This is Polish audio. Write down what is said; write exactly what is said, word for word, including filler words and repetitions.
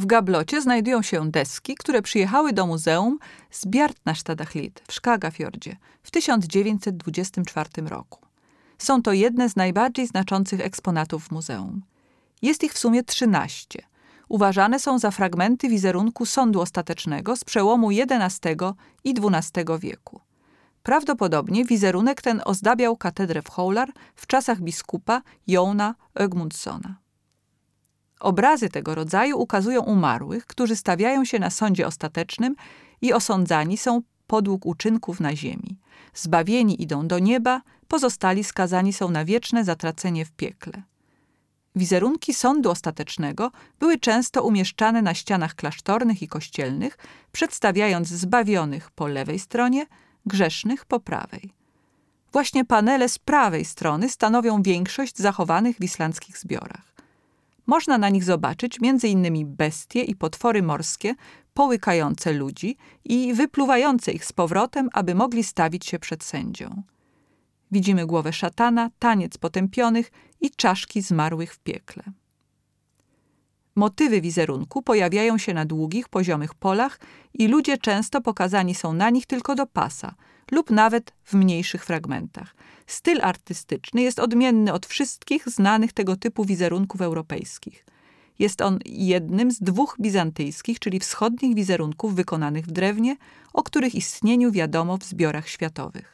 W gablocie znajdują się deski, które przyjechały do muzeum z Bjartnastadachlit w Skagafjordzie w tysiąc dziewięćset dwudziestym czwartym roku. Są to jedne z najbardziej znaczących eksponatów w muzeum. Jest ich w sumie trzynaście. Uważane są za fragmenty wizerunku sądu ostatecznego z przełomu jedenastego i dwunastego wieku. Prawdopodobnie wizerunek ten ozdabiał katedrę w Holar w czasach biskupa Jona Ögmundssona. Obrazy tego rodzaju ukazują umarłych, którzy stawiają się na sądzie ostatecznym i osądzani są podług uczynków na ziemi. Zbawieni idą do nieba, pozostali skazani są na wieczne zatracenie w piekle. Wizerunki sądu ostatecznego były często umieszczane na ścianach klasztornych i kościelnych, przedstawiając zbawionych po lewej stronie, grzesznych po prawej. Właśnie panele z prawej strony stanowią większość zachowanych w islandzkich zbiorach. Można na nich zobaczyć między innymi bestie i potwory morskie połykające ludzi i wypluwające ich z powrotem, aby mogli stawić się przed sędzią. Widzimy głowę szatana, taniec potępionych i czaszki zmarłych w piekle. Motywy wizerunku pojawiają się na długich, poziomych polach i ludzie często pokazani są na nich tylko do pasa lub nawet w mniejszych fragmentach. Styl artystyczny jest odmienny od wszystkich znanych tego typu wizerunków europejskich. Jest on jednym z dwóch bizantyjskich, czyli wschodnich wizerunków wykonanych w drewnie, o których istnieniu wiadomo w zbiorach światowych.